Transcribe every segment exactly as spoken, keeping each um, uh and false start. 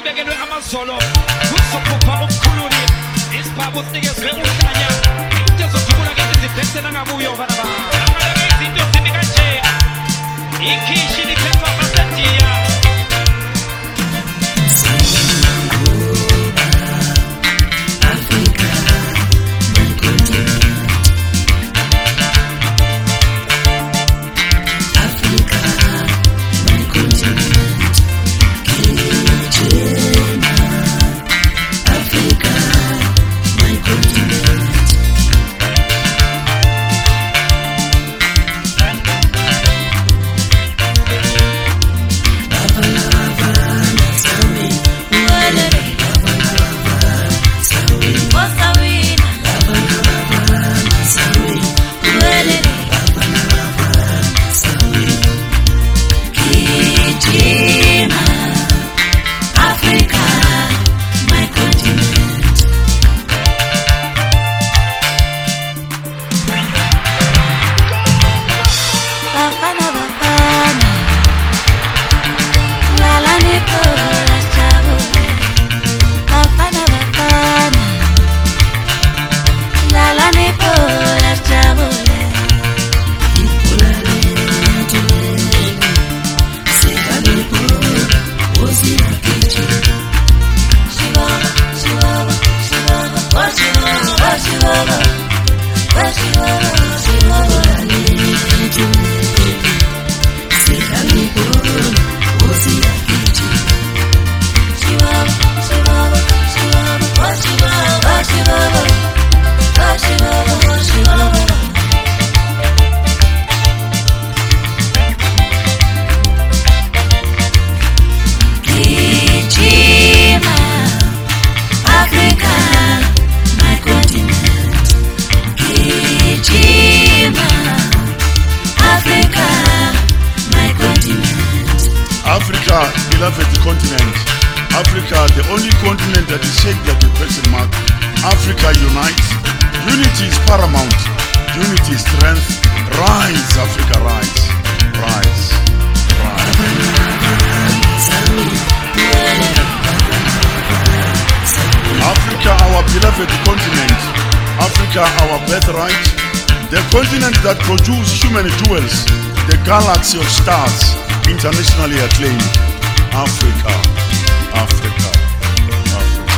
sibekelwe amazolo kuzophupha umkhululi isibhabusike sibekulanya izozujubula kade zibhesela ngabuyo bana ba amaleke izinto zimi kanje ikhishi liphepha basetiya Beloved continent, Africa, the only continent that is shaped like a question mark. Africa unites, unity is paramount, unity is strength. Rise, Africa, rise, rise, rise. Africa, our beloved continent, Africa, our birthright, the continent that produces human jewels, the galaxy of stars, internationally acclaimed. Africa, Africa, Africa.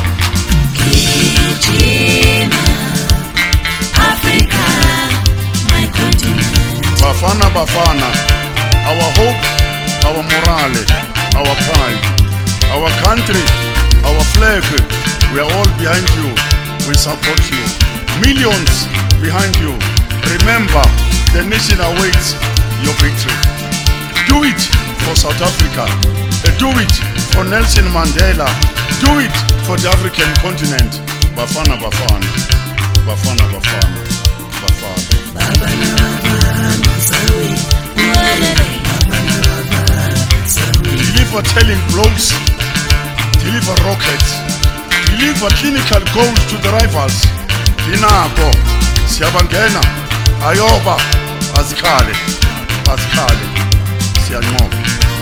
Africa, my continent. Bafana, Bafana, our hope, our morale, our pride, our country, our flag, we are all behind you, we support you. Millions behind you. Remember, the nation awaits your victory. Do it for South Africa. Do it for Nelson Mandela. Do it for the African continent. Bafana, Bafana, Bafana, Bafana, Bafana. Deliver telling blows, deliver rockets, deliver clinical goals to the rivals. Kinako, Siyabangena, Ayoba, Azikale, Azikale, Siyanqoba.